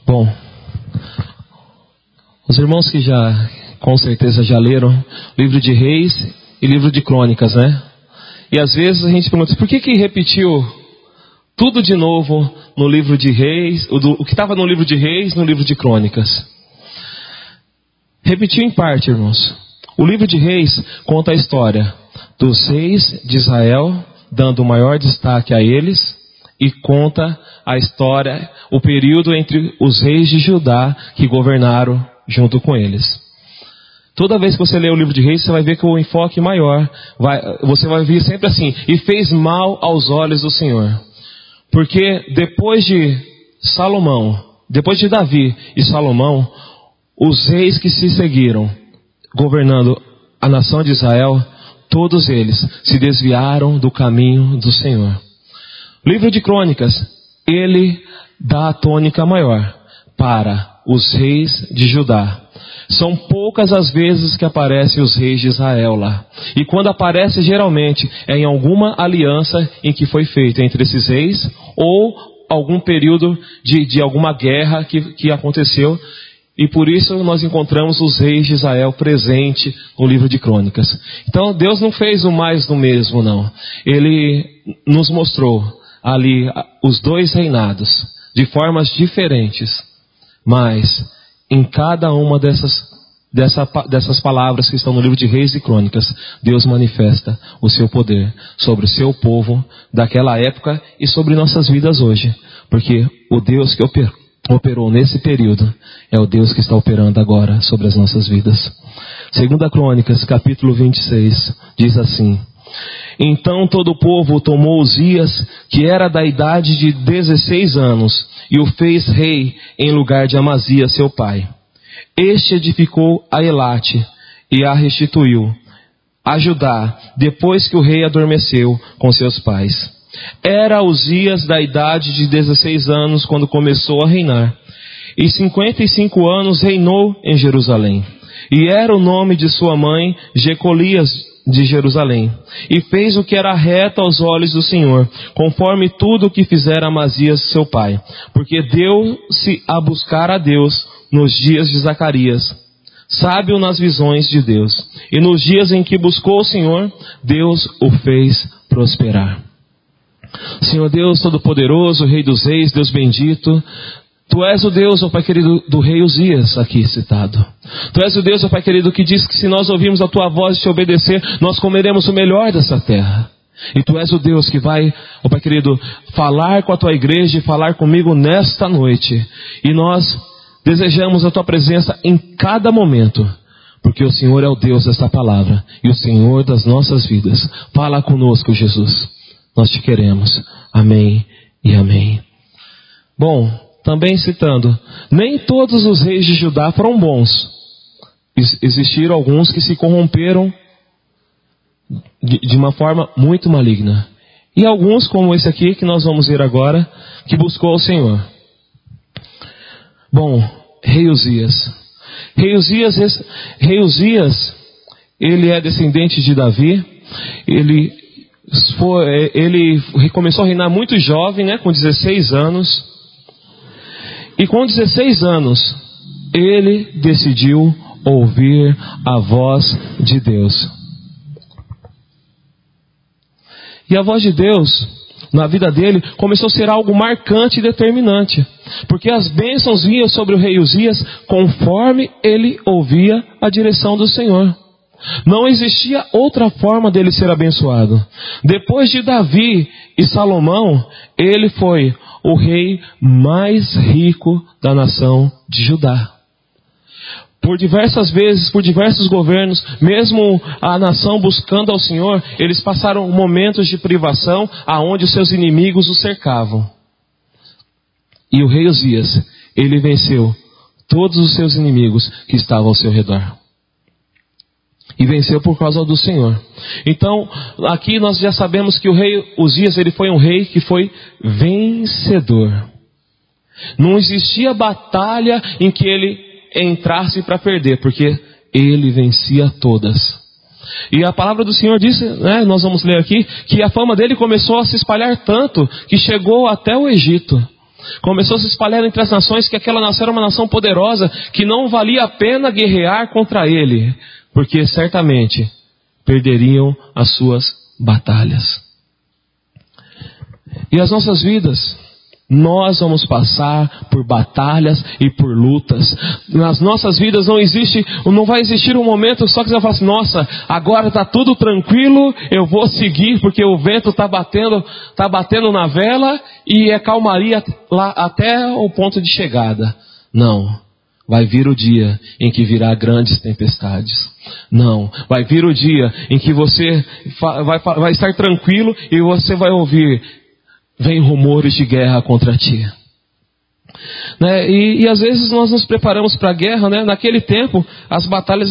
Bom, os irmãos que já, com certeza já leram livro de Reis e livro de Crônicas, né? E às vezes a gente pergunta, por que repetiu tudo de novo no livro de Reis, o que estava no livro de Reis, no livro de Crônicas? Repetiu em parte, irmãos. O livro de Reis conta a história dos reis de Israel, dando o maior destaque a eles, e conta a história, o período entre os reis de Judá que governaram junto com eles. Toda vez que você lê o livro de Reis, você vai ver que o enfoque maior, você vai ver sempre assim, e fez mal aos olhos do Senhor. Porque depois de Davi e Salomão, os reis que se seguiram, governando a nação de Israel, todos eles se desviaram do caminho do Senhor. O livro de Crônicas, ele dá a tônica maior para os reis de Judá. São poucas as vezes que aparecem os reis de Israel lá. E quando aparece, geralmente, é em alguma aliança em que foi feita entre esses reis, ou algum período de alguma guerra que aconteceu. E por isso nós encontramos os reis de Israel presente no livro de Crônicas. Então Deus não fez o mais do mesmo, não. Ele nos mostrou ali os dois reinados, de formas diferentes. Mas em cada uma dessas palavras que estão no livro de Reis e Crônicas, Deus manifesta o seu poder sobre o seu povo daquela época e sobre nossas vidas hoje. Porque o Deus que operou nesse período é o Deus que está operando agora sobre as nossas vidas. 2 Crônicas, capítulo 26, diz assim: Então todo o povo tomou Uzias, que era da idade de 16 anos, e o fez rei em lugar de Amazias, seu pai. Este edificou a Elate e a restituiu a Judá, depois que o rei adormeceu com seus pais. Era Uzias da idade de 16 anos quando começou a reinar, e 55 anos reinou em Jerusalém. E era o nome de sua mãe Jecolias de Jerusalém. E fez o que era reto aos olhos do Senhor, conforme tudo o que fizera Amazias seu pai. Porque deu-se a buscar a Deus nos dias de Zacarias, sábio nas visões de Deus. E nos dias em que buscou o Senhor, Deus o fez prosperar. Senhor Deus Todo-Poderoso, Rei dos Reis, Deus bendito, Tu és o Deus, ó Pai querido, do rei Uzias aqui citado. Tu és o Deus, ó Pai querido, que diz que se nós ouvirmos a Tua voz e te obedecer, nós comeremos o melhor dessa terra. E Tu és o Deus que vai, ó Pai querido, falar com a Tua igreja e falar comigo nesta noite. E nós desejamos a Tua presença em cada momento, porque o Senhor é o Deus desta palavra e o Senhor das nossas vidas. Fala conosco, Jesus. Nós te queremos. Amém e amém. Bom, também citando, nem todos os reis de Judá foram bons. Existiram alguns que se corromperam de uma forma muito maligna. E alguns, como esse aqui, que nós vamos ver agora, que buscou o Senhor. Bom, rei Uzias. Rei Uzias, ele é descendente de Davi. Ele começou a reinar muito jovem, né, com 16 anos. E com 16 anos, ele decidiu ouvir a voz de Deus. E a voz de Deus, na vida dele, começou a ser algo marcante e determinante. Porque as bênçãos vinham sobre o rei Uzias conforme ele ouvia a direção do Senhor. Não existia outra forma dele ser abençoado. Depois de Davi e Salomão, ele foi o rei mais rico da nação de Judá. Por diversas vezes, por diversos governos, mesmo a nação buscando ao Senhor, eles passaram momentos de privação aonde os seus inimigos o cercavam. E o rei Uzias, ele venceu todos os seus inimigos que estavam ao seu redor. E venceu por causa do Senhor. Então, aqui nós já sabemos que o rei Uzias, ele foi um rei que foi vencedor. Não existia batalha em que ele entrasse para perder, porque ele vencia todas. E a palavra do Senhor diz, né, nós vamos ler aqui, que a fama dele começou a se espalhar tanto que chegou até o Egito. Começou a se espalhar entre as nações que aquela nação era uma nação poderosa, que não valia a pena guerrear contra ele, porque certamente perderiam as suas batalhas. E as nossas vidas, nós vamos passar por batalhas e por lutas. Nas nossas vidas não vai existir um momento só que você vai falar assim, nossa, agora está tudo tranquilo, eu vou seguir porque o vento está batendo na vela e é calmaria lá até o ponto de chegada. Não. Vai vir o dia em que virá grandes tempestades. Não. Vai vir o dia em que você vai estar tranquilo e você vai ouvir: vem rumores de guerra contra ti. Né? E às vezes nós nos preparamos para a guerra, né? Naquele tempo as batalhas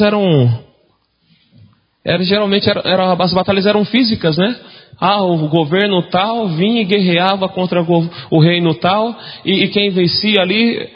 geralmente as batalhas eram físicas, né? O governo tal vinha e guerreava contra o reino tal, e quem vencia ali,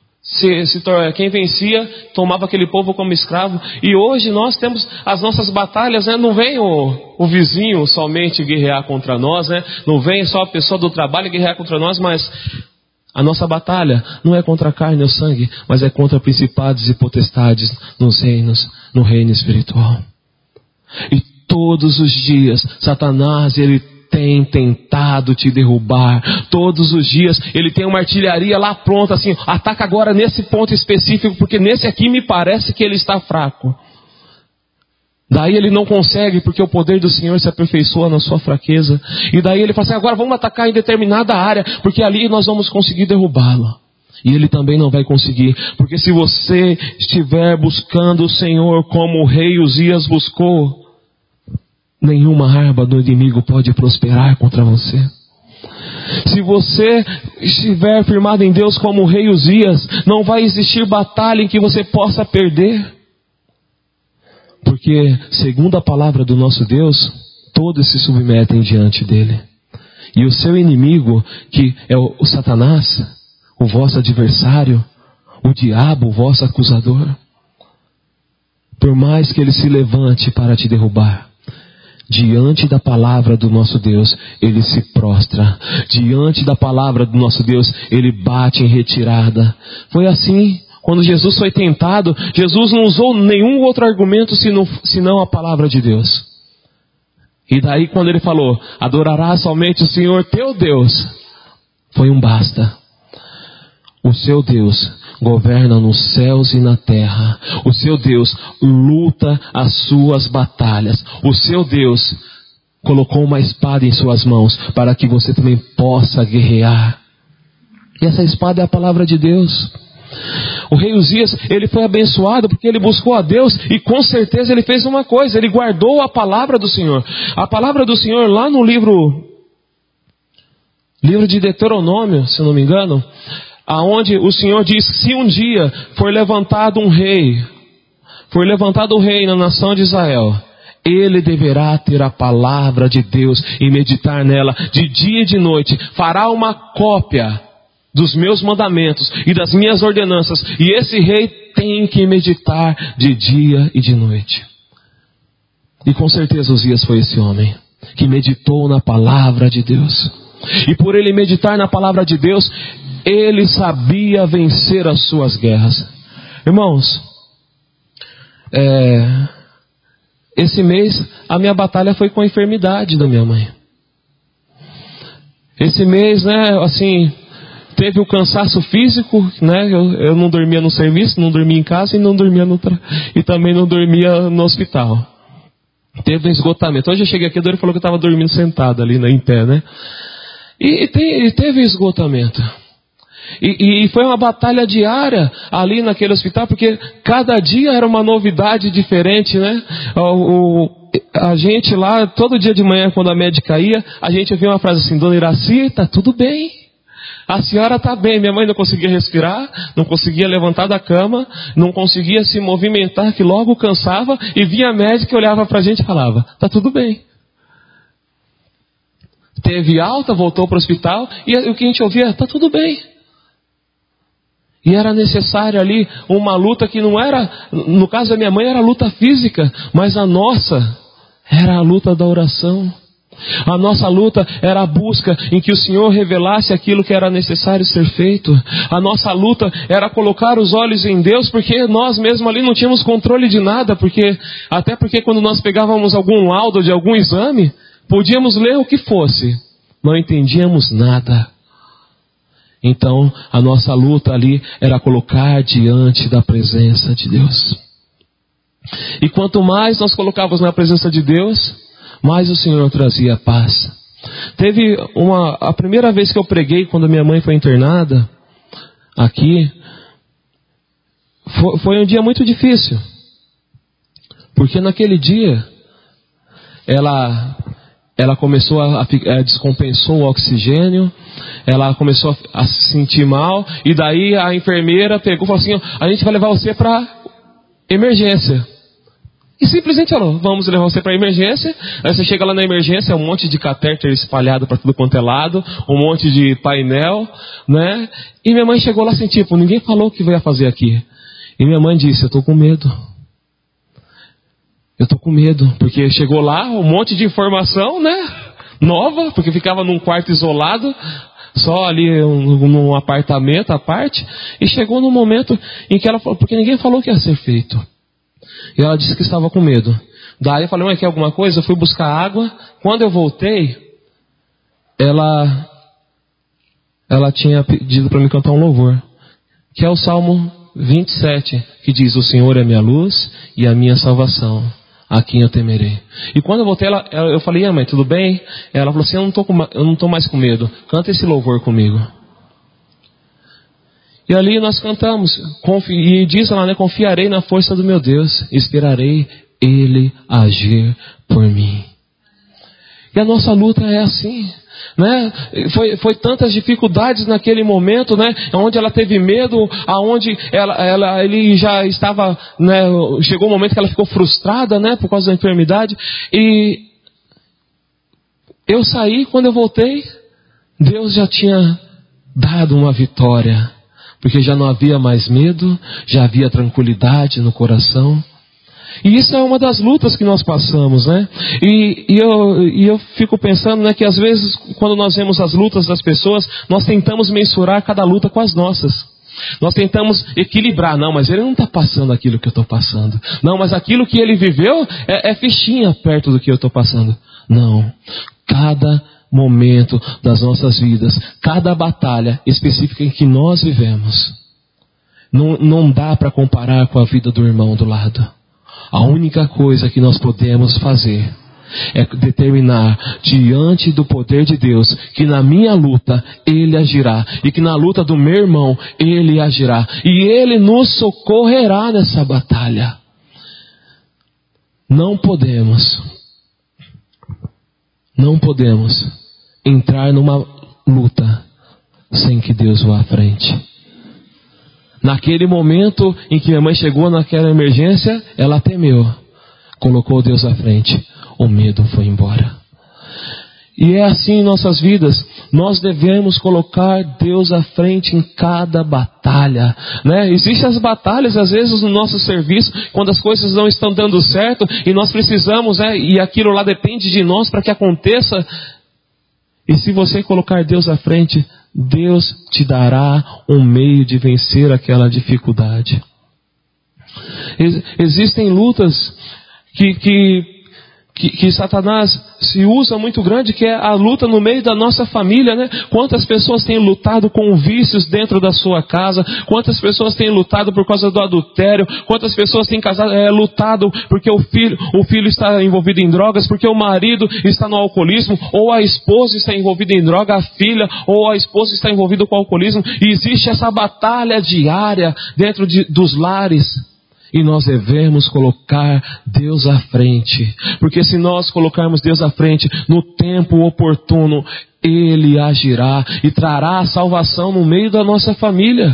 quem vencia tomava aquele povo como escravo. E hoje nós temos as nossas batalhas, né? Não vem o vizinho somente guerrear contra nós, né? Não vem só a pessoa do trabalho guerrear contra nós, mas a nossa batalha não é contra a carne ou sangue, mas é contra principados e potestades no reino espiritual. E todos os dias Satanás, ele tem tentado te derrubar. Todos os dias ele tem uma artilharia lá pronta, assim, ataca agora nesse ponto específico, porque nesse aqui me parece que ele está fraco. Daí ele não consegue, porque o poder do Senhor se aperfeiçoa na sua fraqueza. E daí ele fala assim, agora vamos atacar em determinada área, porque ali nós vamos conseguir derrubá-lo. E ele também não vai conseguir, porque se você estiver buscando o Senhor como o rei Uzias buscou, nenhuma arma do inimigo pode prosperar contra você. Se você estiver firmado em Deus como o rei Uzias, não vai existir batalha em que você possa perder. Porque, segundo a palavra do nosso Deus, todos se submetem diante dele. E o seu inimigo, que é o Satanás, o vosso adversário, o diabo, o vosso acusador, por mais que ele se levante para te derrubar, diante da palavra do nosso Deus, ele se prostra. Diante da palavra do nosso Deus, ele bate em retirada. Foi assim, quando Jesus foi tentado, Jesus não usou nenhum outro argumento senão a palavra de Deus. E daí quando ele falou, adorarás somente o Senhor teu Deus, foi um basta. O seu Deus governa nos céus e na terra. O seu Deus luta as suas batalhas. O seu Deus colocou uma espada em suas mãos para que você também possa guerrear. E essa espada é a palavra de Deus. O rei Uzias, ele foi abençoado porque ele buscou a Deus e com certeza ele fez uma coisa, ele guardou a palavra do Senhor. A palavra do Senhor lá no livro de Deuteronômio, se não me engano, aonde o Senhor diz, se um dia for levantado um rei na nação de Israel, ele deverá ter a palavra de Deus e meditar nela de dia e de noite, fará uma cópia dos meus mandamentos e das minhas ordenanças, e esse rei tem que meditar de dia e de noite. E com certeza Uzias foi esse homem que meditou na palavra de Deus, e por ele meditar na palavra de Deus, ele sabia vencer as suas guerras. Irmãos, esse mês a minha batalha foi com a enfermidade da minha mãe. Esse mês, assim, teve o cansaço físico, eu não dormia no serviço, não dormia em casa e não dormia e também não dormia no hospital. Teve um esgotamento. Hoje eu cheguei aqui, a Dori falou que eu estava dormindo sentado ali, em pé, E teve esgotamento. E foi uma batalha diária ali naquele hospital, porque cada dia era uma novidade diferente, A gente lá, todo dia de manhã, quando a médica ia, a gente ouvia uma frase assim, Dona Iraci, está tudo bem. A senhora está bem. Minha mãe não conseguia respirar, não conseguia levantar da cama, não conseguia se movimentar, que logo cansava, e vinha a médica, olhava para a gente e falava, está tudo bem. Teve alta, voltou para o hospital, e o que a gente ouvia, está tudo bem. E era necessário ali uma luta que não era, no caso da minha mãe era luta física, mas a nossa era a luta da oração. A nossa luta era a busca em que o Senhor revelasse aquilo que era necessário ser feito. A nossa luta era colocar os olhos em Deus, porque nós mesmos ali não tínhamos controle de nada, até porque quando nós pegávamos algum laudo de algum exame, podíamos ler o que fosse, não entendíamos nada. Então a nossa luta ali era colocar diante da presença de Deus. E quanto mais nós colocávamos na presença de Deus, mais o Senhor trazia paz. A primeira vez que eu preguei, quando minha mãe foi internada, aqui, foi um dia muito difícil. Porque naquele dia, ela começou descompensou o oxigênio, ela começou a se sentir mal, e daí a enfermeira pegou e falou assim, a gente vai levar você para emergência. E simplesmente falou, vamos levar você para a emergência. Aí você chega lá na emergência, um monte de catéter espalhado para tudo quanto é lado, um monte de painel, né? E minha mãe chegou lá assim, tipo, ninguém falou o que ia fazer aqui. E minha mãe disse, eu estou com medo. Eu estou com medo, porque chegou lá um monte de informação, né? Nova, porque ficava num quarto isolado, só ali num apartamento à parte. E chegou num momento em que ela falou, porque ninguém falou o que ia ser feito. E ela disse que estava com medo. Daí eu falei, mãe, quer alguma coisa? Eu fui buscar água. Quando eu voltei, ela tinha pedido para me cantar um louvor, que é o Salmo 27, que diz, o Senhor é minha luz e a minha salvação, a quem eu temerei. E quando eu voltei, eu falei, mãe, tudo bem? Ela falou assim, eu não estou mais com medo, canta esse louvor comigo. E ali nós cantamos, e diz lá, né, confiarei na força do meu Deus, esperarei Ele agir por mim. E a nossa luta é assim, né? Foi tantas dificuldades naquele momento, né? Onde ela teve medo, aonde ele já estava, né? Chegou um momento que ela ficou frustrada, né? Por causa da enfermidade. E eu saí, quando eu voltei, Deus já tinha dado uma vitória. Porque já não havia mais medo, já havia tranquilidade no coração. E isso é uma das lutas que nós passamos, né? E eu fico pensando, né, que às vezes, quando nós vemos as lutas das pessoas, nós tentamos mensurar cada luta com as nossas. Nós tentamos equilibrar, não, mas ele não está passando aquilo que eu estou passando. Não, mas aquilo que ele viveu é fichinha perto do que eu estou passando. Não, cada momento das nossas vidas, cada batalha específica em que nós vivemos, não dá para comparar com a vida do irmão do lado. A única coisa que nós podemos fazer é determinar diante do poder de Deus que na minha luta Ele agirá, e que na luta do meu irmão Ele agirá, e Ele nos socorrerá nessa batalha. Não podemos entrar numa luta sem que Deus vá à frente. Naquele momento em que minha mãe chegou naquela emergência, ela temeu, colocou Deus à frente, o medo foi embora. E é assim em nossas vidas, nós devemos colocar Deus à frente em cada batalha, né? Existem as batalhas às vezes no nosso serviço, quando as coisas não estão dando certo e nós precisamos, e aquilo lá depende de nós para que aconteça. E se você colocar Deus à frente, Deus te dará um meio de vencer aquela dificuldade. Existem lutas que Satanás se usa muito grande, que é a luta no meio da nossa família, né? Quantas pessoas têm lutado com vícios dentro da sua casa, quantas pessoas têm lutado por causa do adultério, quantas pessoas têm lutado porque o filho está envolvido em drogas, porque o marido está no alcoolismo, ou a esposa está envolvida em droga, a filha, ou a esposa está envolvida com o alcoolismo, e existe essa batalha diária dentro dos lares. E nós devemos colocar Deus à frente, porque se nós colocarmos Deus à frente, no tempo oportuno, Ele agirá e trará a salvação no meio da nossa família.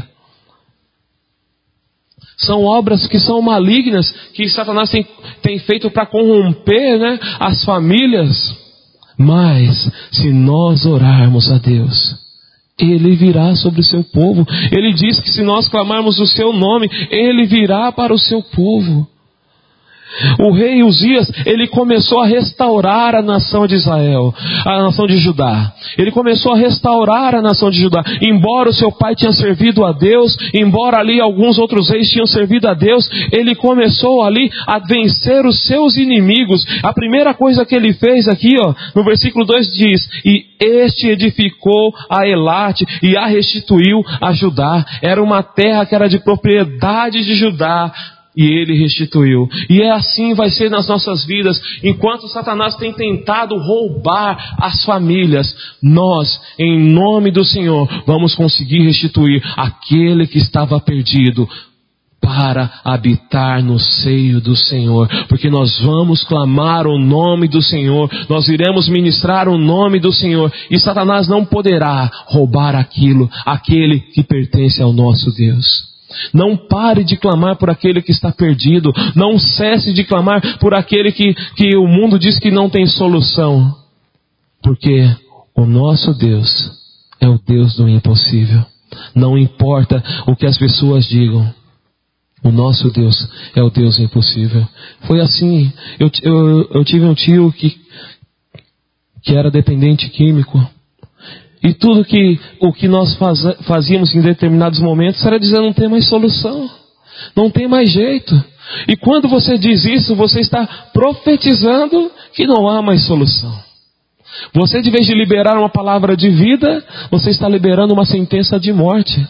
São obras que são malignas, que Satanás tem feito para corromper, né, as famílias. Mas, se nós orarmos a Deus, Ele virá sobre o seu povo. Ele diz que se nós clamarmos o seu nome, Ele virá para o seu povo. O rei Uzias, ele começou a restaurar a nação de Israel, a nação de Judá. Ele começou a restaurar a nação de Judá. Embora o seu pai tinha servido a Deus, embora ali alguns outros reis tinham servido a Deus, ele começou ali a vencer os seus inimigos. A primeira coisa que ele fez aqui, no versículo 2 diz: e este edificou a Elate e a restituiu a Judá. Era uma terra que era de propriedade de Judá, e ele restituiu. E é assim vai ser nas nossas vidas. Enquanto Satanás tem tentado roubar as famílias, nós, em nome do Senhor, vamos conseguir restituir aquele que estava perdido, para habitar no seio do Senhor, porque nós vamos clamar o nome do Senhor, nós iremos ministrar o nome do Senhor, e Satanás não poderá roubar aquele que pertence ao nosso Deus. Não pare de clamar por aquele que está perdido. Não cesse de clamar por aquele que o mundo diz que não tem solução. Porque o nosso Deus é o Deus do impossível. Não importa o que as pessoas digam. O nosso Deus é o Deus impossível. Foi assim. Eu tive um tio que era dependente químico. E tudo o que nós fazíamos em determinados momentos era dizer: não tem mais solução, não tem mais jeito. E quando você diz isso, você está profetizando que não há mais solução. Você, de vez de liberar uma palavra de vida, você está liberando uma sentença de morte.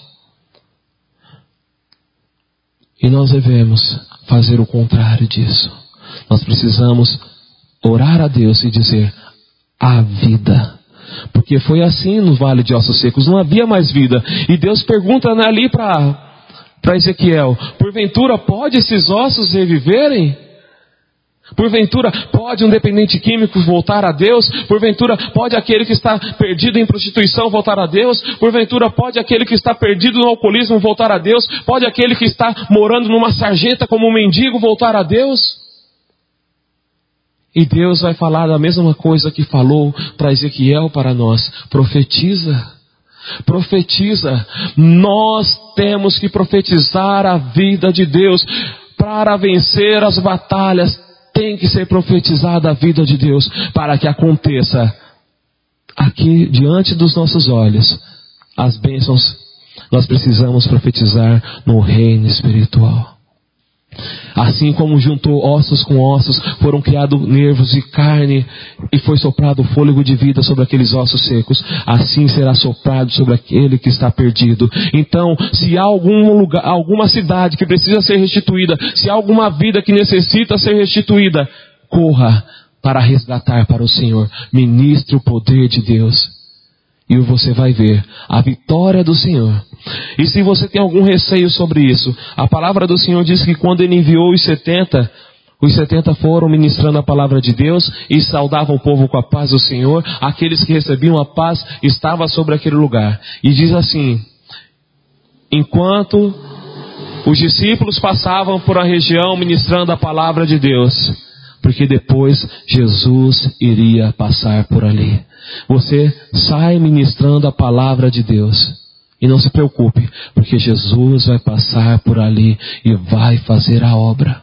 E nós devemos fazer o contrário disso. Nós precisamos orar a Deus e dizer: há vida. Porque foi assim no vale de ossos secos, não havia mais vida. E Deus pergunta ali para Ezequiel: porventura pode esses ossos reviverem? Porventura pode um dependente químico voltar a Deus? Porventura pode aquele que está perdido em prostituição voltar a Deus? Porventura pode aquele que está perdido no alcoolismo voltar a Deus? Pode aquele que está morando numa sarjeta como um mendigo voltar a Deus? E Deus vai falar da mesma coisa que falou para Ezequiel para nós: profetiza, profetiza. Nós temos que profetizar a vida de Deus. Para vencer as batalhas, tem que ser profetizada a vida de Deus, para que aconteça aqui diante dos nossos olhos as bênçãos. Nós precisamos profetizar no reino espiritual. Assim como juntou ossos com ossos, foram criados nervos e carne, e foi soprado o fôlego de vida sobre aqueles ossos secos, assim será soprado sobre aquele que está perdido. Então, se há algum lugar, alguma cidade que precisa ser restituída, se há alguma vida que necessita ser restituída, corra para resgatar para o Senhor. Ministre o poder de Deus, e você vai ver a vitória do Senhor. E se você tem algum receio sobre isso, a palavra do Senhor diz que quando Ele enviou os 70 foram ministrando a palavra de Deus e saudavam o povo com a paz do Senhor. Aqueles que recebiam a paz estavam sobre aquele lugar. E diz assim: enquanto os discípulos passavam por a região ministrando a palavra de Deus, porque depois Jesus iria passar por ali. Você sai ministrando a palavra de Deus. E não se preocupe, porque Jesus vai passar por ali e vai fazer a obra.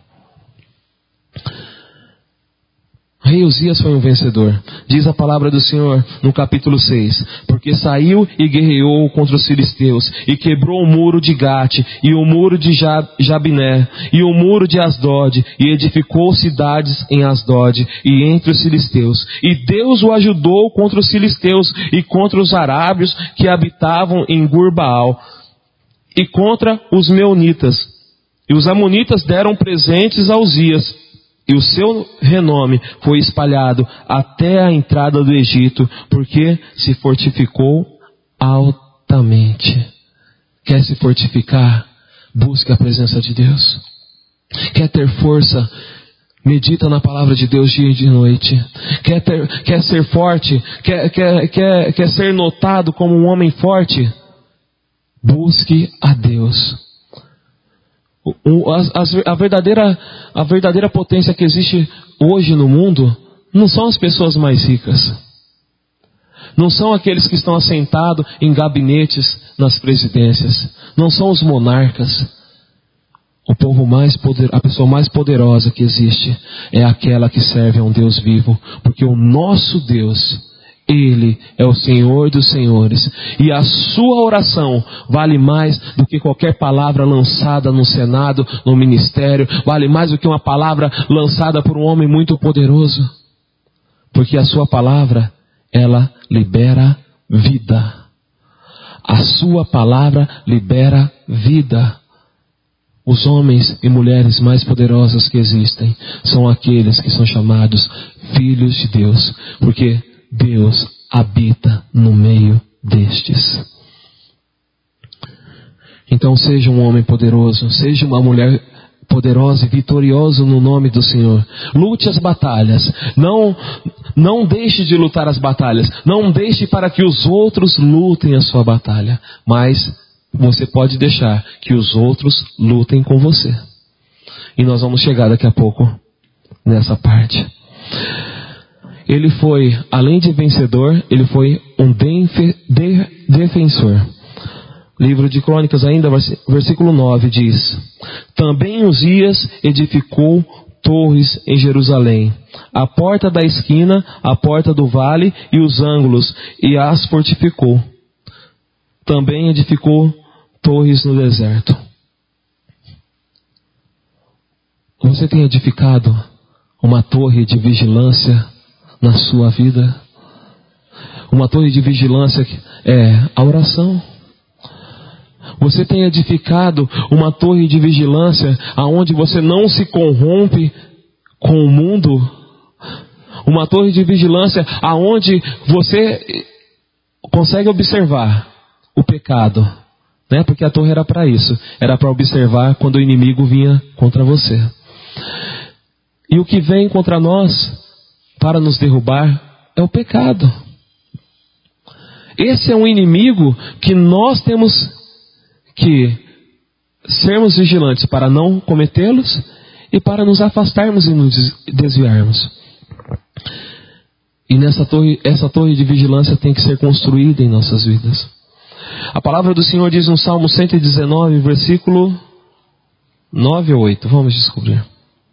Rei Uzias foi um vencedor. Diz a palavra do Senhor no capítulo 6. Porque saiu e guerreou contra os filisteus, e quebrou o muro de Gate, e o muro de Jabiné, e o muro de Asdod, e edificou cidades em Asdod, e entre os filisteus. E Deus o ajudou contra os filisteus, e contra os arábios que habitavam em Gur-Baal, e contra os meunitas. E os amonitas deram presentes a Uzias, e o seu renome foi espalhado até a entrada do Egito, porque se fortificou altamente. Quer se fortificar? Busque a presença de Deus. Quer ter força? Medita na palavra de Deus dia e de noite. Quer ser forte? Quer ser notado como um homem forte? Busque a Deus. A verdadeira potência que existe hoje no mundo não são as pessoas mais ricas, não são aqueles que estão assentados em gabinetes nas presidências, não são os monarcas. A pessoa mais poderosa que existe é aquela que serve a um Deus vivo, porque o nosso Deus, Ele é o Senhor dos senhores, e a sua oração vale mais do que qualquer palavra lançada no Senado, no ministério, vale mais do que uma palavra lançada por um homem muito poderoso, porque a sua palavra, ela libera vida. A sua palavra libera vida. Os homens e mulheres mais poderosos que existem são aqueles que são chamados filhos de Deus, porque Deus habita no meio destes. Então seja um homem poderoso, seja uma mulher poderosa e vitorioso no nome do Senhor. Lute as batalhas. Não deixe de lutar as batalhas. Não deixe para que os outros lutem a sua batalha. Mas você pode deixar que os outros lutem com você. E nós vamos chegar daqui a pouco nessa parte. Ele foi, além de vencedor, ele foi um defensor. Livro de Crônicas ainda, versículo 9 diz: Também Uzias edificou torres em Jerusalém, a porta da esquina, a porta do vale e os ângulos, e as fortificou. Também edificou torres no deserto. Você tem edificado uma torre de vigilância na sua vida? Uma torre de vigilância é a oração. Você tem edificado uma torre de vigilância aonde você não se corrompe com o mundo? Uma torre de vigilância aonde você consegue observar o pecado, né? Porque a torre era para isso, era para observar quando o inimigo vinha contra você. E o que vem contra nós para nos derrubar é o pecado. Esse é um inimigo que nós temos que sermos vigilantes para não cometê-los e para nos afastarmos e nos desviarmos. E essa torre de vigilância tem que ser construída em nossas vidas. A palavra do Senhor diz no Salmo 119, versículo 9 ou 8. Vamos descobrir.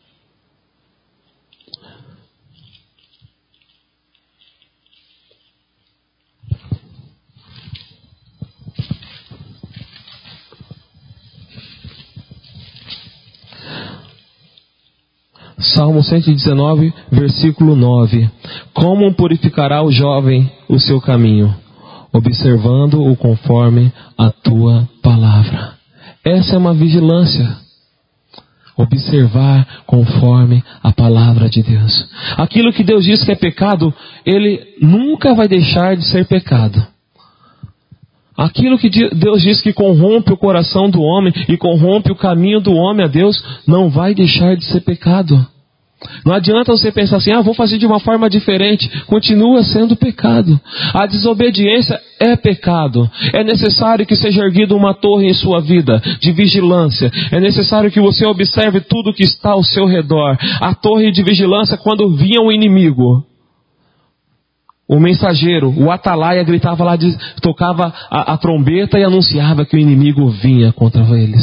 Salmo 119, versículo 9. Como purificará o jovem o seu caminho? Observando-o conforme a tua palavra. Essa é uma vigilância. Observar conforme a palavra de Deus. Aquilo que Deus diz que é pecado, Ele nunca vai deixar de ser pecado. Aquilo que Deus diz que corrompe o coração do homem e corrompe o caminho do homem a Deus, não vai deixar de ser pecado. Não adianta você pensar assim, vou fazer de uma forma diferente. Continua sendo pecado. A desobediência é pecado. É necessário que seja erguida uma torre em sua vida, de vigilância. É necessário que você observe tudo que está ao seu redor. A torre de vigilância, quando vinha um inimigo, o mensageiro, o atalaia, gritava lá, tocava a trombeta e anunciava que o inimigo vinha contra eles.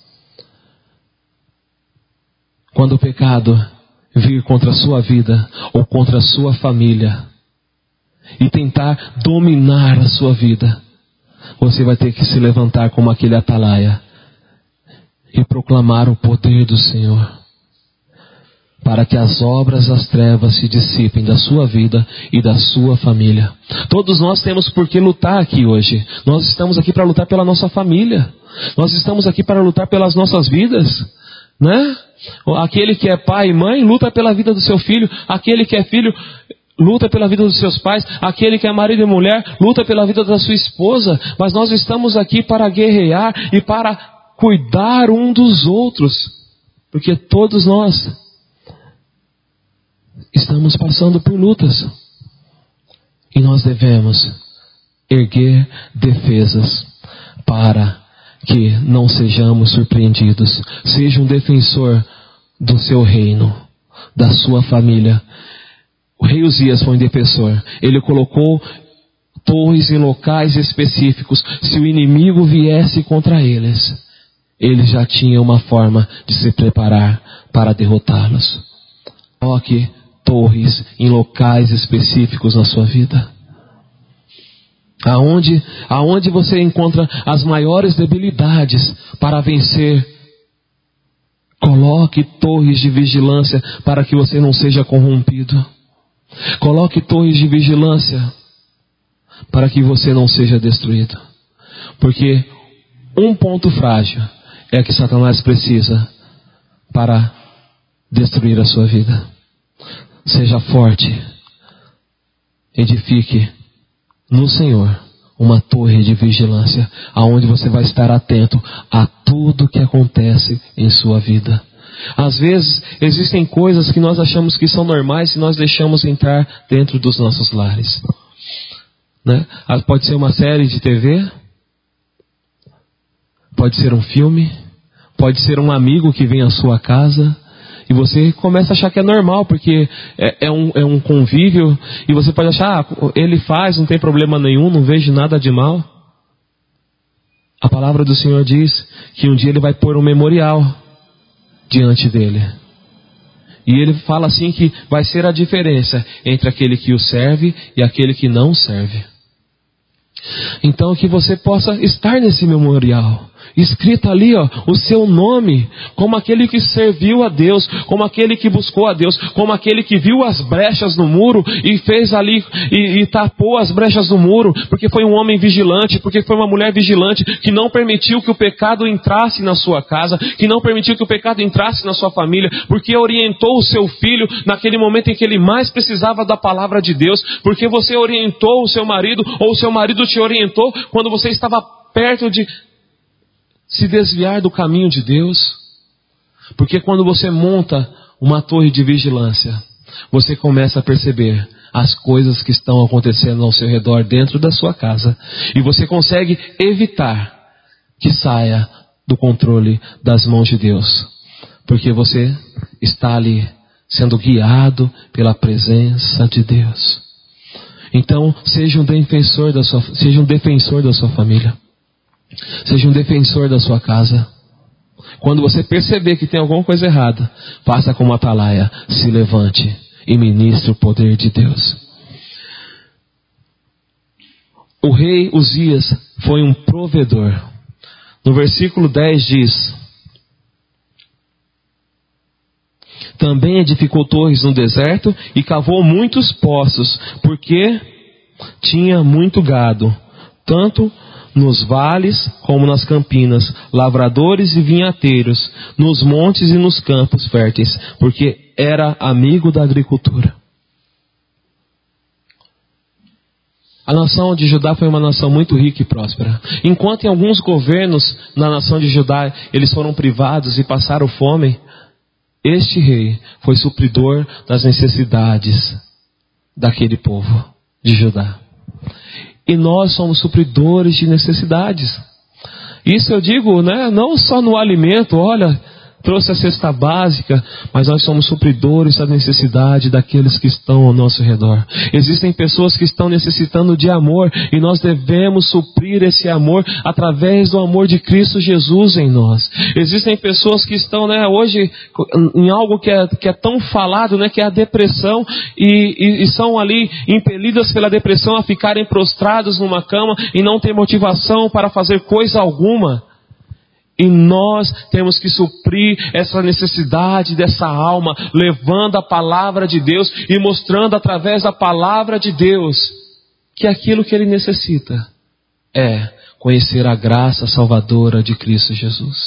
Quando o pecado vir contra a sua vida ou contra a sua família e tentar dominar a sua vida, você vai ter que se levantar como aquele atalaia e proclamar o poder do Senhor, para que as obras das trevas se dissipem da sua vida e da sua família. Todos nós temos por que lutar aqui hoje. Nós estamos aqui para lutar pela nossa família. Nós estamos aqui para lutar pelas nossas vidas, né? Aquele que é pai e mãe luta pela vida do seu filho. Aquele que é filho luta pela vida dos seus pais. Aquele que é marido e mulher luta pela vida da sua esposa. Mas nós estamos aqui para guerrear e para cuidar um dos outros, porque todos nós estamos passando por lutas. E nós devemos erguer defesas para que não sejamos surpreendidos. Seja um defensor do seu reino, da sua família. O rei Uzias foi um defensor. Ele colocou torres em locais específicos. Se o inimigo viesse contra eles, Ele já tinha uma forma de se preparar para derrotá-los. Coloque torres em locais específicos na sua vida. Aonde você encontra as maiores debilidades para vencer, coloque torres de vigilância para que você não seja corrompido. Coloque torres de vigilância para que você não seja destruído. Porque um ponto frágil é que Satanás precisa para destruir a sua vida. Seja forte. Edifique no Senhor uma torre de vigilância, aonde você vai estar atento a tudo que acontece em sua vida. Às vezes existem coisas que nós achamos que são normais e nós deixamos entrar dentro dos nossos lares, né? Pode ser uma série de TV, pode ser um filme, pode ser um amigo que vem à sua casa e você começa a achar que é normal, porque é um convívio, e você pode achar, ele faz, não tem problema nenhum, não vejo nada de mal. A palavra do Senhor diz que um dia ele vai pôr um memorial diante dele. E ele fala assim que vai ser a diferença entre aquele que o serve e aquele que não serve. Então que você possa estar nesse memorial, escrito ali, o seu nome, como aquele que serviu a Deus, como aquele que buscou a Deus, como aquele que viu as brechas no muro e fez ali e tapou as brechas do muro, porque foi um homem vigilante, porque foi uma mulher vigilante, que não permitiu que o pecado entrasse na sua casa, que não permitiu que o pecado entrasse na sua família, porque orientou o seu filho naquele momento em que ele mais precisava da palavra de Deus, porque você orientou o seu marido, ou o seu marido te orientou quando você estava perto de se desviar do caminho de Deus. Porque quando você monta uma torre de vigilância, você começa a perceber as coisas que estão acontecendo ao seu redor dentro da sua casa, e você consegue evitar que saia do controle das mãos de Deus, porque você está ali sendo guiado pela presença de Deus. Então, seja um defensor da sua família. Seja um defensor da sua casa. Quando você perceber que tem alguma coisa errada, faça como Atalaia, se levante e ministre o poder de Deus. O rei Uzias foi um provedor. No versículo 10 diz: também edificou torres no deserto e cavou muitos poços, porque tinha muito gado, tanto nos vales como nas campinas, lavradores e vinhateiros, nos montes e nos campos férteis, porque era amigo da agricultura. A nação de Judá foi uma nação muito rica e próspera. Enquanto em alguns governos na nação de Judá eles foram privados e passaram fome, este rei foi supridor das necessidades daquele povo de Judá. E nós somos supridores de necessidades. Isso eu digo, não só no alimento, olha, trouxe a cesta básica, mas nós somos supridores da necessidade daqueles que estão ao nosso redor. Existem pessoas que estão necessitando de amor, e nós devemos suprir esse amor através do amor de Cristo Jesus em nós. Existem pessoas que estão, hoje, em algo que é tão falado, que é a depressão, e são ali impelidas pela depressão a ficarem prostrados numa cama e não ter motivação para fazer coisa alguma. E nós temos que suprir essa necessidade dessa alma, levando a palavra de Deus e mostrando através da palavra de Deus que aquilo que ele necessita é conhecer a graça salvadora de Cristo Jesus.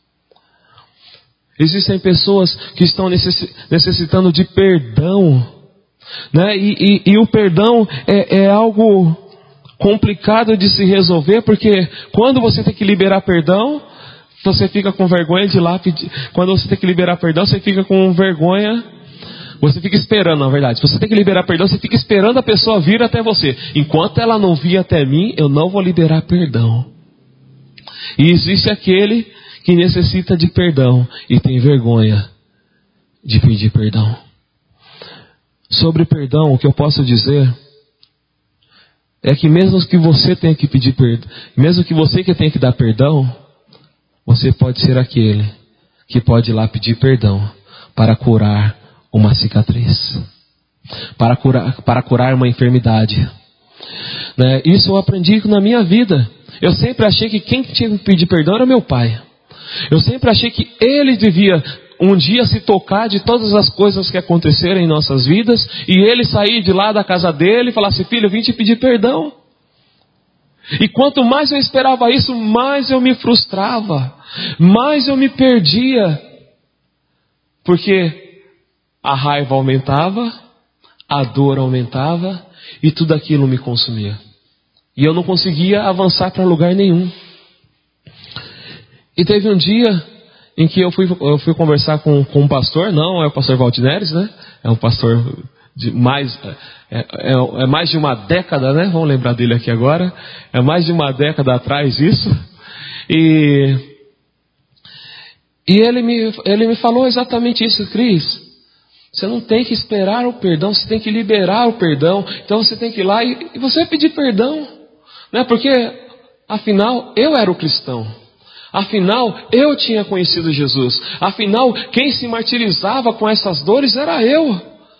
Existem pessoas que estão necessitando de perdão, e o perdão é algo complicado de se resolver, porque quando você tem que liberar perdão, você fica com vergonha de ir lá pedir. Quando você tem que liberar perdão, você fica com vergonha. Você fica esperando, na verdade. Se você tem que liberar perdão, você fica esperando a pessoa vir até você. Enquanto ela não vir até mim, eu não vou liberar perdão. E existe aquele que necessita de perdão e tem vergonha de pedir perdão. Sobre perdão, o que eu posso dizer é que mesmo que você tenha que pedir perdão, mesmo que você que tenha que dar perdão, você pode ser aquele que pode ir lá pedir perdão para curar uma cicatriz, para curar uma enfermidade. Né? Isso eu aprendi na minha vida. Eu sempre achei que quem tinha que pedir perdão era meu pai. Eu sempre achei que ele devia um dia se tocar de todas as coisas que aconteceram em nossas vidas, e ele sair de lá da casa dele e falar assim: filho, eu vim te pedir perdão. E quanto mais eu esperava isso, mais eu me frustrava, mais eu me perdia, porque a raiva aumentava, a dor aumentava, e tudo aquilo me consumia. E eu não conseguia avançar para lugar nenhum. E teve um dia em que eu fui conversar com um pastor, não é o pastor Valdineres, né? É um pastor de mais de uma década, né? Vamos lembrar dele aqui agora. É mais de uma década atrás isso. E ele me falou exatamente isso: Cris, você não tem que esperar o perdão, você tem que liberar o perdão. Então você tem que ir lá e você vai pedir perdão, né? Porque afinal eu era o cristão. Afinal, eu tinha conhecido Jesus. Afinal, quem se martirizava com essas dores era eu.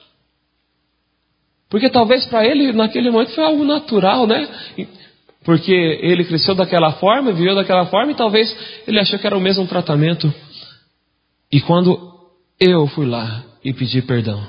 Porque talvez para ele, naquele momento, foi algo natural, né? Porque ele cresceu daquela forma, viveu daquela forma, e talvez ele achou que era o mesmo tratamento. E quando eu fui lá e pedi perdão,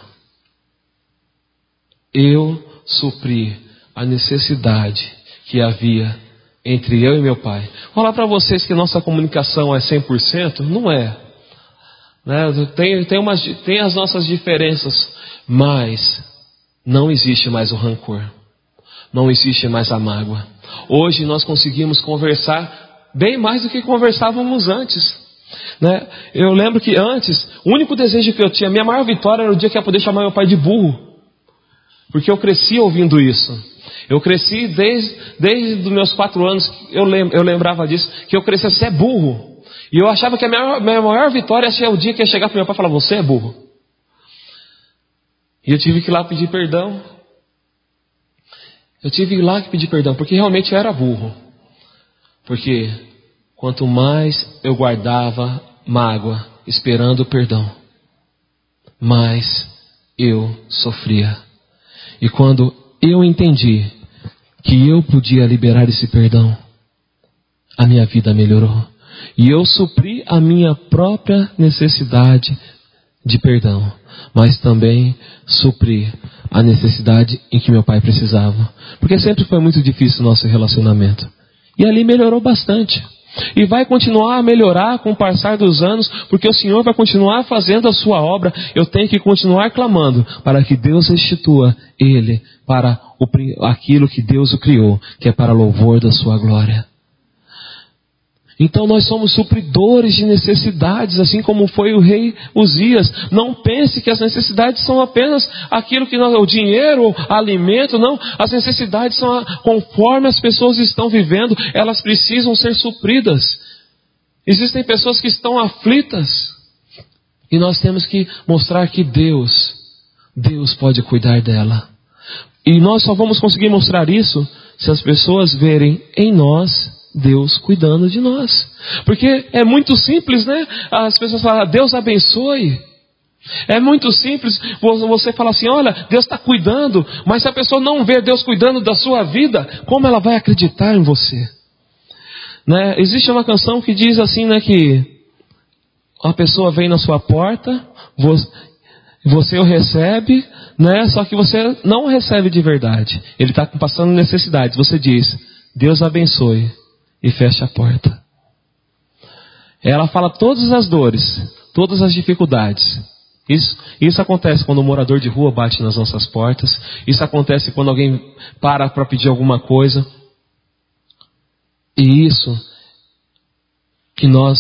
eu supri a necessidade que havia entre eu e meu pai. Vou falar para vocês que nossa comunicação é 100%? Não é. Né? Tem as nossas diferenças, mas não existe mais o rancor. Não existe mais a mágoa. Hoje nós conseguimos conversar bem mais do que conversávamos antes. Né? Eu lembro que antes, o único desejo que eu tinha, a minha maior vitória era o dia que eu ia poder chamar meu pai de burro. Porque eu cresci ouvindo isso. Eu cresci desde os meus 4 anos, eu lembrava disso, que eu cresci assim: é burro. E eu achava que a minha maior vitória era o dia que ia chegar para meu pai e falar: você é burro. E eu tive que ir lá pedir perdão. Eu tive que ir lá pedir perdão, porque realmente eu era burro. Porque quanto mais eu guardava mágoa, esperando o perdão, mais eu sofria. E quando eu entendi que eu podia liberar esse perdão, a minha vida melhorou. E eu supri a minha própria necessidade de perdão, mas também supri a necessidade em que meu pai precisava. Porque sempre foi muito difícil o nosso relacionamento. E ali melhorou bastante. E vai continuar a melhorar com o passar dos anos, porque o Senhor vai continuar fazendo a sua obra. Eu tenho que continuar clamando para que Deus restitua Ele para aquilo que Deus o criou, que é para louvor da sua glória. Então nós somos supridores de necessidades, assim como foi o rei Uzias. Não pense que as necessidades são apenas aquilo que o dinheiro, o alimento, não. As necessidades são conforme as pessoas estão vivendo, elas precisam ser supridas. Existem pessoas que estão aflitas, e nós temos que mostrar que Deus pode cuidar dela. E nós só vamos conseguir mostrar isso se as pessoas verem em nós Deus cuidando de nós. Porque é muito simples, né? As pessoas falam: Deus abençoe. É muito simples você falar assim: olha, Deus está cuidando. Mas se a pessoa não vê Deus cuidando da sua vida, como ela vai acreditar em você? Né? Existe uma canção que diz assim, né, que uma pessoa vem na sua porta, você o recebe, né? Só que você não o recebe de verdade. Ele está passando necessidades. Você diz: Deus abençoe, e fecha a porta. Ela fala todas as dores, todas as dificuldades. Isso acontece quando um morador de rua bate nas nossas portas. Isso acontece quando alguém para pedir alguma coisa. E isso que nós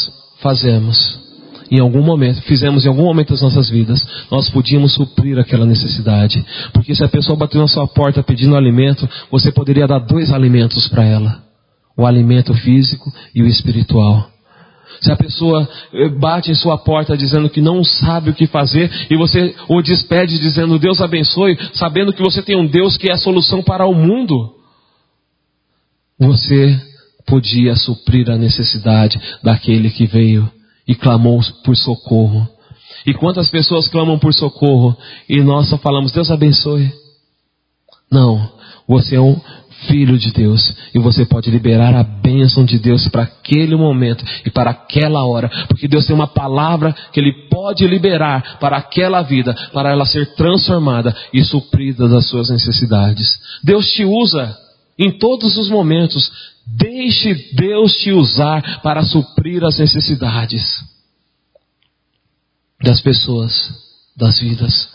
fizemos em algum momento das nossas vidas, nós podíamos suprir aquela necessidade. Porque se a pessoa bateu na sua porta pedindo alimento, você poderia dar 2 alimentos para ela: o alimento físico e o espiritual. Se a pessoa bate em sua porta dizendo que não sabe o que fazer, e você o despede dizendo: Deus abençoe, sabendo que você tem um Deus que é a solução para o mundo, você podia suprir a necessidade daquele que veio e clamou por socorro. E quantas pessoas clamam por socorro e nós só falamos, Deus abençoe. Não, você é um filho de Deus e você pode liberar a bênção de Deus para aquele momento e para aquela hora, porque Deus tem uma palavra que Ele pode liberar para aquela vida, para ela ser transformada e suprida das suas necessidades. Deus te usa em todos os momentos. Deixe Deus te usar para suprir as necessidades das pessoas, das vidas.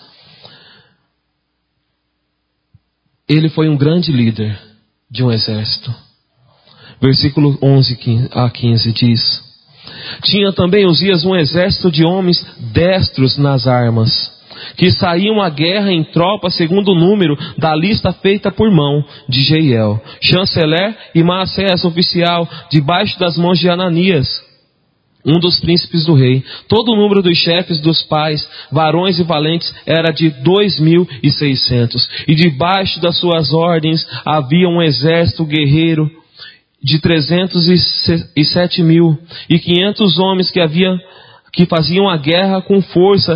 Ele foi um grande líder de um exército. Versículo 11 a 15 diz: tinha também Uzias um exército de homens destros nas armas, que saíam à guerra em tropa segundo o número da lista feita por mão de Jeiel, chanceler, e Maassés, oficial, debaixo das mãos de Ananias, um dos príncipes do rei. Todo o número dos chefes dos pais, varões e valentes, era de 2.600. E debaixo das suas ordens havia um exército guerreiro de 307.000. E 500 homens que faziam a guerra com força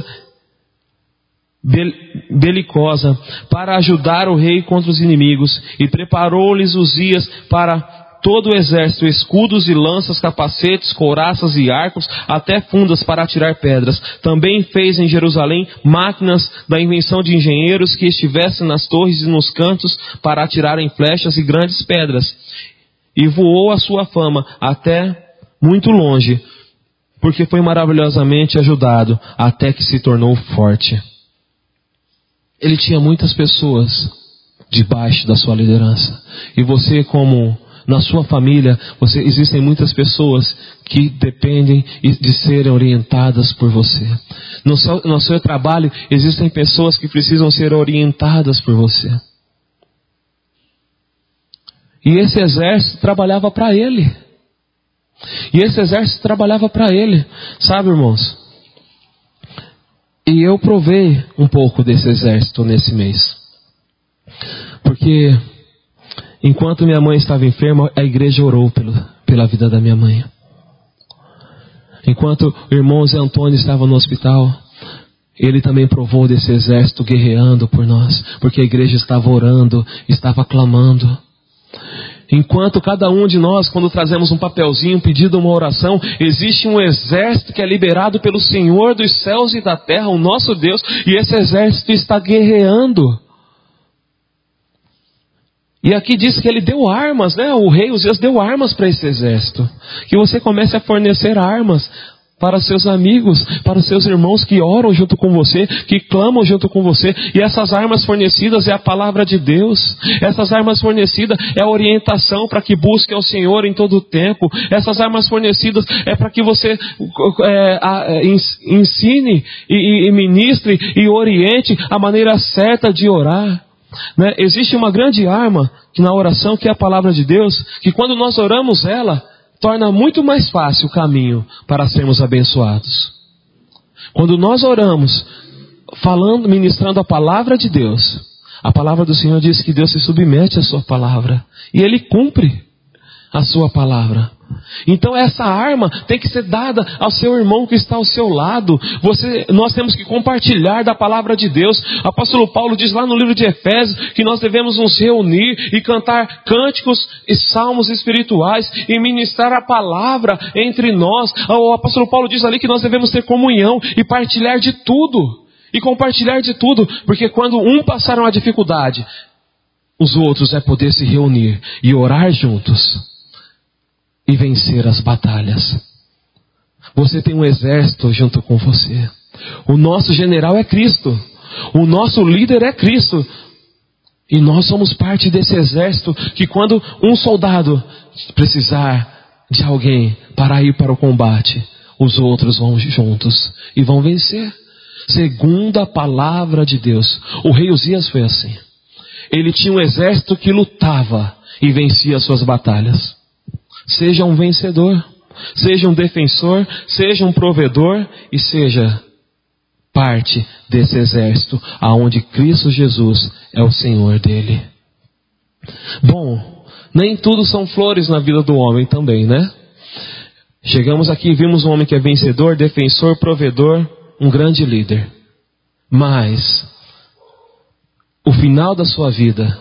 belicosa para ajudar o rei contra os inimigos. E preparou-lhes Uzias para todo o exército escudos e lanças, capacetes, couraças e arcos, até fundas para atirar pedras. Também fez em Jerusalém máquinas da invenção de engenheiros que estivessem nas torres e nos cantos para atirarem flechas e grandes pedras. E voou a sua fama até muito longe, porque foi maravilhosamente ajudado até que se tornou forte. Ele tinha muitas pessoas debaixo da sua liderança. E você, como na sua família, existem muitas pessoas que dependem de serem orientadas por você. No seu trabalho, existem pessoas que precisam ser orientadas por você. E esse exército trabalhava para ele. Sabe, irmãos? E eu provei um pouco desse exército nesse mês. Porque enquanto minha mãe estava enferma, a igreja orou pela vida da minha mãe. Enquanto o irmão Zé Antônio estava no hospital, ele também provou desse exército guerreando por nós. Porque a igreja estava orando, estava clamando. Enquanto cada um de nós, quando trazemos um papelzinho, pedindo uma oração, existe um exército que é liberado pelo Senhor dos céus e da terra, o nosso Deus, e esse exército está guerreando. E aqui diz que ele deu armas, né? O rei Uzias deu armas para esse exército. Que você comece a fornecer armas para os seus amigos, para os seus irmãos que oram junto com você, que clamam junto com você. E essas armas fornecidas é a palavra de Deus. Essas armas fornecidas é a orientação para que busque ao Senhor em todo o tempo. Essas armas fornecidas é para que você ensine e ministre e oriente a maneira certa de orar. Né? Existe uma grande arma na oração, que é a palavra de Deus, que quando nós oramos ela, torna muito mais fácil o caminho para sermos abençoados. Quando nós oramos, ministrando a palavra de Deus, a palavra do Senhor diz que Deus se submete à sua palavra, e Ele cumpre a sua palavra. Então essa arma tem que ser dada ao seu irmão que está ao seu lado. Nós temos que compartilhar da palavra de Deus. O apóstolo Paulo diz lá no livro de Efésios que nós devemos nos reunir e cantar cânticos e salmos espirituais e ministrar a palavra entre nós. O apóstolo Paulo diz ali que nós devemos ter comunhão e partilhar de tudo. E compartilhar de tudo, porque quando um passar uma dificuldade, os outros vai poder se reunir e orar juntos e vencer as batalhas. Você tem um exército junto com você. O nosso general é Cristo. O nosso líder é Cristo. E nós somos parte desse exército que quando um soldado precisar de alguém para ir para o combate, os outros vão juntos e vão vencer. Segundo a palavra de Deus. O rei Uzias foi assim. Ele tinha um exército que lutava e vencia as suas batalhas. Seja um vencedor, seja um defensor, seja um provedor e seja parte desse exército aonde Cristo Jesus é o Senhor dele. Bom, Nem tudo são flores na vida do homem também, né? Chegamos aqui e vimos um homem que é vencedor, defensor, provedor, um grande líder. Mas o final da sua vida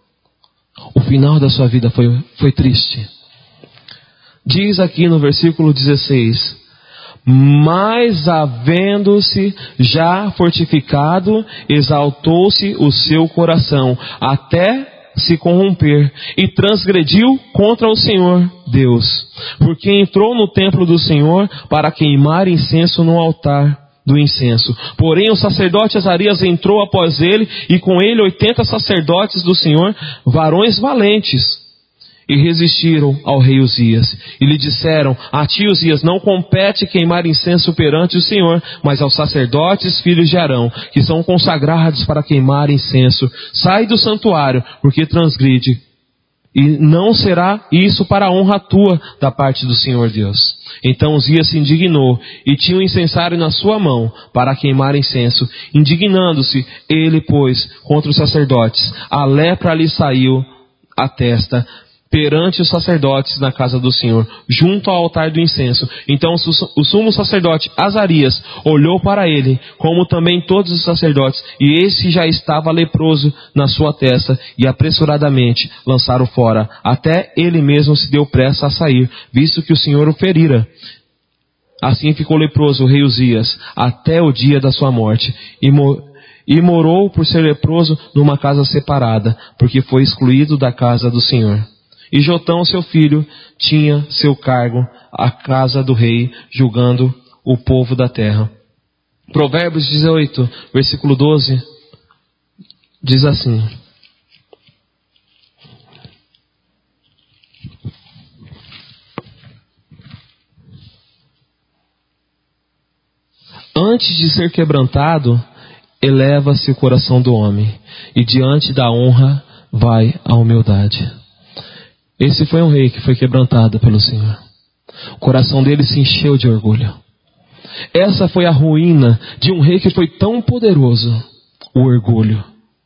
foi triste. Diz aqui no versículo 16: mas havendo-se já fortificado, exaltou-se o seu coração, até se corromper, e transgrediu contra o Senhor Deus, porque entrou no templo do Senhor para queimar incenso no altar do incenso. Porém o sacerdote Azarias entrou após ele, e com ele 80 sacerdotes do Senhor, varões valentes, e resistiram ao rei Uzias, e lhe disseram: a ti, Uzias, não compete queimar incenso perante o Senhor, mas aos sacerdotes filhos de Arão, que são consagrados para queimar incenso. Sai do santuário, porque transgride, e não será isso para a honra tua da parte do Senhor Deus. Então Uzias se indignou, e tinha um incensário na sua mão para queimar incenso. Indignando-se ele, pois, contra os sacerdotes, a lepra lhe saiu à testa perante os sacerdotes na casa do Senhor, junto ao altar do incenso. Então o sumo sacerdote Azarias olhou para ele, como também todos os sacerdotes, e esse já estava leproso na sua testa, e apressuradamente lançaram fora. Até ele mesmo se deu pressa a sair, visto que o Senhor o ferira. Assim ficou leproso o rei Uzias, até o dia da sua morte, e morou por ser leproso numa casa separada, porque foi excluído da casa do Senhor. E Jotão, seu filho, tinha seu cargo à casa do rei, julgando o povo da terra. Provérbios 18, versículo 12, diz assim: antes de ser quebrantado, eleva-se o coração do homem, e diante da honra vai a humildade. Esse foi um rei que foi quebrantado pelo Senhor. O coração dele se encheu de orgulho. Essa foi a ruína de um rei que foi tão poderoso: o orgulho.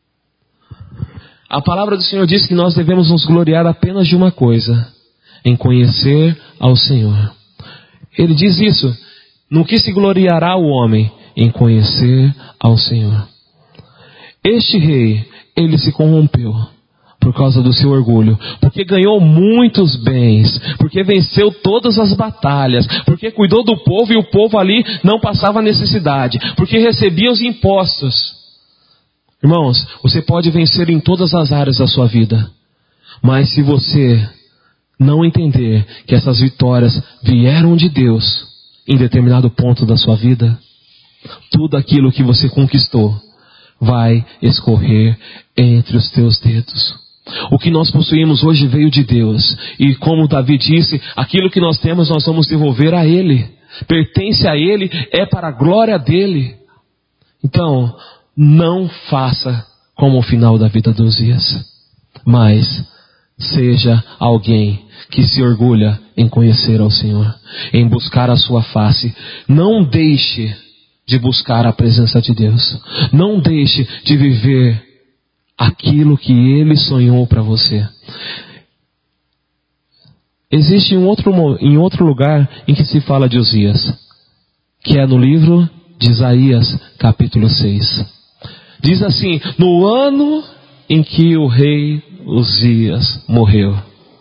A palavra do Senhor diz que nós devemos nos gloriar apenas de uma coisa: em conhecer ao Senhor. Ele diz isso: no que se gloriará o homem? Em conhecer ao Senhor. Este rei, ele se corrompeu por causa do seu orgulho, porque ganhou muitos bens, porque venceu todas as batalhas, porque cuidou do povo e o povo ali não passava necessidade, porque recebia os impostos. Irmãos, você pode vencer em todas as áreas da sua vida, mas se você não entender que essas vitórias vieram de Deus em determinado ponto da sua vida, tudo aquilo que você conquistou vai escorrer entre os teus dedos. O que nós possuímos hoje veio de Deus, e como Davi disse, aquilo que nós temos nós vamos devolver a Ele, pertence a Ele, é para a glória dEle. Então, não faça como o final da vida de Uzias, mas seja alguém que se orgulha em conhecer ao Senhor, em buscar a sua face. Não deixe de buscar a presença de Deus, não deixe de viver aquilo que Ele sonhou para você. Existe em outro lugar em que se fala de Uzias, que é no livro de Isaías, capítulo 6. Diz assim: no ano em que o rei Uzias morreu,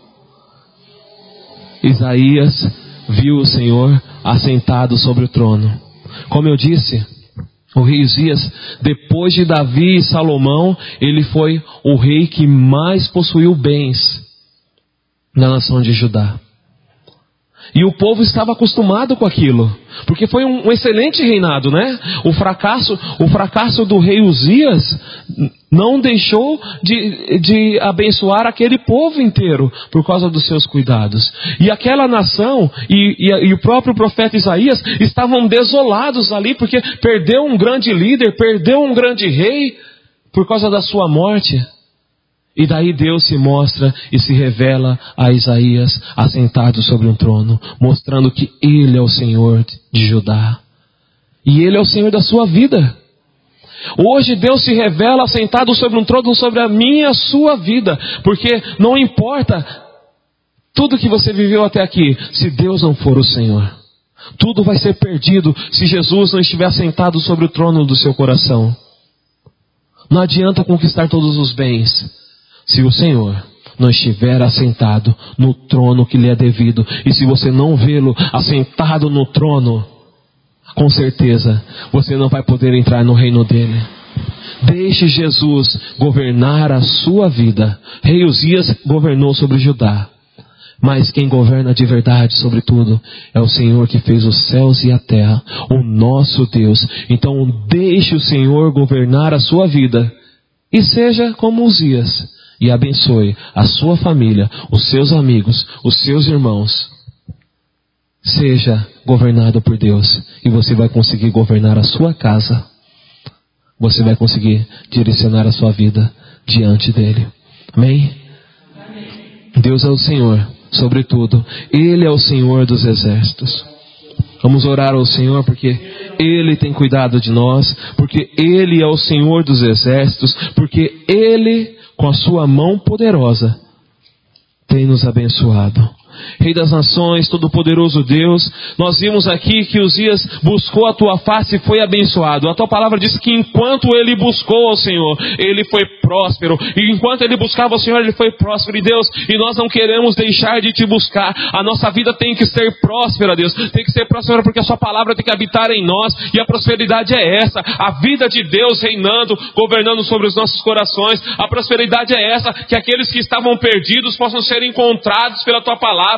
Isaías viu o Senhor assentado sobre o trono. Como eu disse, o rei Uzias, depois de Davi e Salomão, ele foi o rei que mais possuiu bens na nação de Judá. E o povo estava acostumado com aquilo, porque foi um excelente reinado, né? O fracasso do rei Uzias não deixou de abençoar aquele povo inteiro por causa dos seus cuidados. E aquela nação e o próprio profeta Isaías estavam desolados ali, porque perdeu um grande líder, perdeu um grande rei por causa da sua morte. E daí Deus se mostra e se revela a Isaías assentado sobre um trono, mostrando que Ele é o Senhor de Judá. E Ele é o Senhor da sua vida. Hoje Deus se revela sentado sobre um trono sobre a minha e a sua vida. Porque não importa tudo que você viveu até aqui, se Deus não for o Senhor. Tudo vai ser perdido se Jesus não estiver sentado sobre o trono do seu coração. Não adianta conquistar todos os bens se o Senhor não estiver assentado no trono que lhe é devido. E se você não vê-lo assentado no trono, com certeza você não vai poder entrar no reino dele. Deixe Jesus governar a sua vida. Rei Uzias governou sobre Judá, mas quem governa de verdade sobre tudo é o Senhor que fez os céus e a terra, o nosso Deus. Então deixe o Senhor governar a sua vida e seja como Uzias, e abençoe a sua família, os seus amigos, os seus irmãos. Seja governado por Deus e você vai conseguir governar a sua casa. Você vai conseguir direcionar a sua vida diante dele. Amém? Deus é o Senhor sobre tudo. Ele é o Senhor dos exércitos. Vamos orar ao Senhor porque Ele tem cuidado de nós, porque Ele é o Senhor dos exércitos, porque Ele, com a sua mão poderosa, tem nos abençoado. Rei das nações, todo-poderoso Deus, nós vimos aqui que Uzias buscou a tua face e foi abençoado. A tua palavra diz que enquanto ele buscou ao Senhor, ele foi próspero. E enquanto ele buscava ao Senhor, ele foi próspero. E Deus, e nós não queremos deixar de te buscar. A nossa vida tem que ser próspera, Deus. Tem que ser próspera porque a sua palavra tem que habitar em nós. E a prosperidade é essa. A vida de Deus reinando, governando sobre os nossos corações. A prosperidade é essa, que aqueles que estavam perdidos possam ser encontrados pela tua palavra.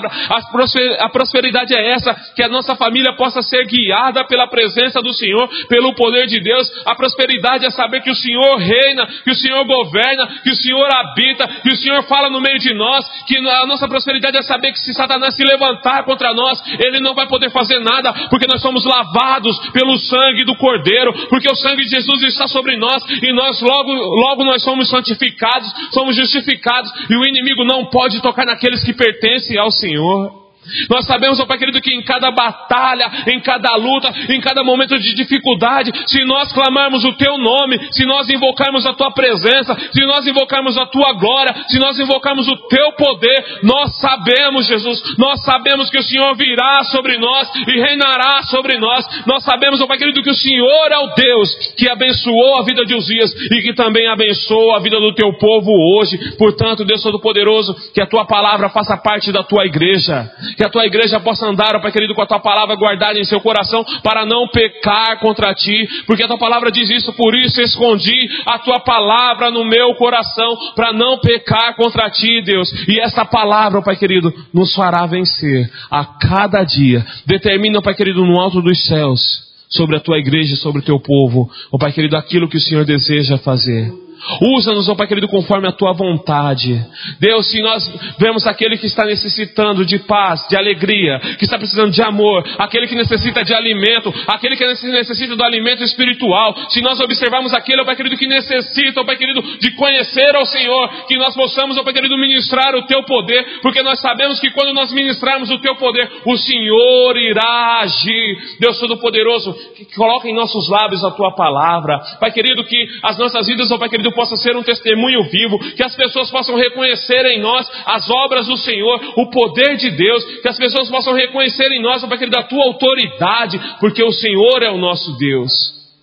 A prosperidade é essa, que a nossa família possa ser guiada pela presença do Senhor, pelo poder de Deus. A prosperidade é saber que o Senhor reina, que o Senhor governa, que o Senhor habita, que o Senhor fala no meio de nós. Que a nossa prosperidade é saber que se Satanás se levantar contra nós, ele não vai poder fazer nada, porque nós somos lavados pelo sangue do Cordeiro, porque o sangue de Jesus está sobre nós, e nós logo nós somos santificados, somos justificados, e o inimigo não pode tocar naqueles que pertencem ao Senhor. Nós sabemos, ó Pai querido, que em cada batalha, em cada luta, em cada momento de dificuldade, se nós clamarmos o Teu nome, se nós invocarmos a Tua presença, se nós invocarmos a Tua glória, se nós invocarmos o Teu poder, nós sabemos, Jesus, nós sabemos que o Senhor virá sobre nós e reinará sobre nós. Nós sabemos, ó Pai querido, que o Senhor é o Deus que abençoou a vida de Uzias e que também abençoa a vida do Teu povo hoje. Portanto, Deus Todo-Poderoso, que a Tua palavra faça parte da Tua igreja, que a Tua igreja possa andar, ó Pai querido, com a Tua palavra guardada em seu coração, para não pecar contra Ti, porque a Tua palavra diz isso. Por isso escondi a Tua palavra no meu coração, para não pecar contra Ti, Deus. E essa palavra, ó Pai querido, nos fará vencer a cada dia. Determina, ó Pai querido, no alto dos céus, sobre a Tua igreja, sobre o Teu povo, ó Pai querido, aquilo que o Senhor deseja fazer. Usa-nos, ó Pai querido, conforme a Tua vontade. Deus, se nós vemos aquele que está necessitando de paz, de alegria, que está precisando de amor, aquele que necessita de alimento, aquele que necessita do alimento espiritual, se nós observarmos aquele, ó Pai querido, que necessita, ó Pai querido, de conhecer ao Senhor, que nós possamos, ó Pai querido, ministrar o Teu poder, porque nós sabemos que quando nós ministrarmos o Teu poder, o Senhor irá agir. Deus Todo-Poderoso, que coloca em nossos lábios a Tua palavra. Pai querido, que as nossas vidas, ó Pai querido, possa ser um testemunho vivo, que as pessoas possam reconhecer em nós as obras do Senhor, o poder de Deus, que as pessoas possam reconhecer em nós, ó Pai querido, a Tua autoridade, porque o Senhor é o nosso Deus.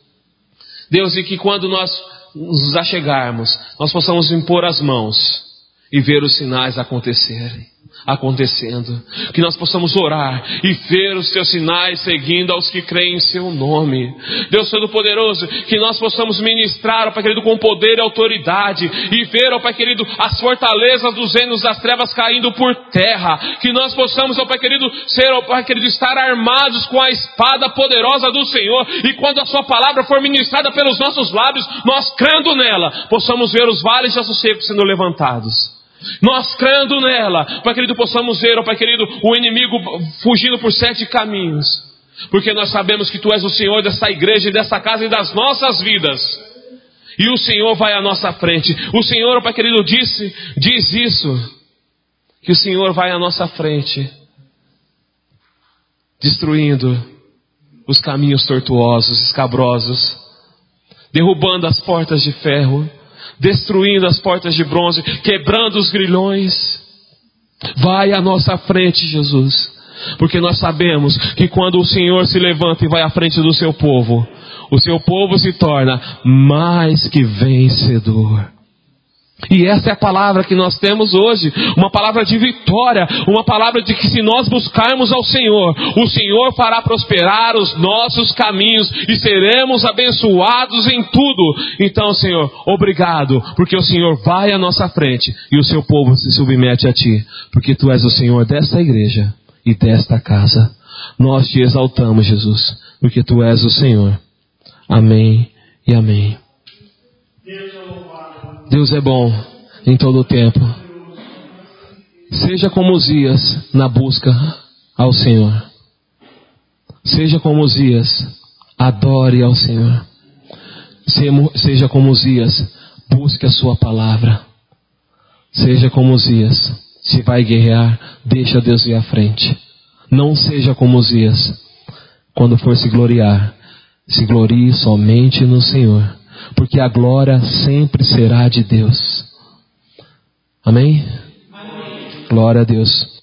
Deus, e que quando nós nos achegarmos, nós possamos impor as mãos e ver os sinais acontecendo, que nós possamos orar e ver os Teus sinais seguindo aos que creem em Seu nome. Deus Todo-Poderoso, que nós possamos ministrar, ó Pai querido, com poder e autoridade, e ver, ó Pai querido, as fortalezas dos reinos das trevas caindo por terra, que nós possamos, ó Pai querido, ser, ó Pai querido, estar armados com a espada poderosa do Senhor, e quando a Sua palavra for ministrada pelos nossos lábios, nós crendo nela, possamos ver os vales de ossos secos sendo levantados. Nós crendo nela, Pai querido, possamos ver, ó Pai querido, o inimigo fugindo por 7 caminhos, porque nós sabemos que Tu és o Senhor dessa igreja e dessa casa e das nossas vidas, e o Senhor vai à nossa frente. O Senhor, ó Pai querido, diz isso, que o Senhor vai à nossa frente, destruindo os caminhos tortuosos, escabrosos. derrubando as portas de ferro, destruindo as portas de bronze, quebrando os grilhões. Vai à nossa frente, Jesus, porque nós sabemos que quando o Senhor se levanta e vai à frente do seu povo, o seu povo se torna mais que vencedor. E essa é a palavra que nós temos hoje, uma palavra de vitória, uma palavra de que se nós buscarmos ao Senhor, o Senhor fará prosperar os nossos caminhos e seremos abençoados em tudo. Então, Senhor, obrigado, porque o Senhor vai à nossa frente e o seu povo se submete a Ti, porque Tu és o Senhor desta igreja e desta casa. Nós Te exaltamos, Jesus, porque Tu és o Senhor. Amém e amém. Deus é bom em todo o tempo. Seja como Uzias na busca ao Senhor. Seja como Uzias, adore ao Senhor. Seja como Uzias, busque a sua palavra. Seja como Uzias, se vai guerrear, deixa Deus ir à frente. Não seja como Uzias, quando for se gloriar, se glorie somente no Senhor. Porque a glória sempre será de Deus. Amém? Amém. Glória a Deus.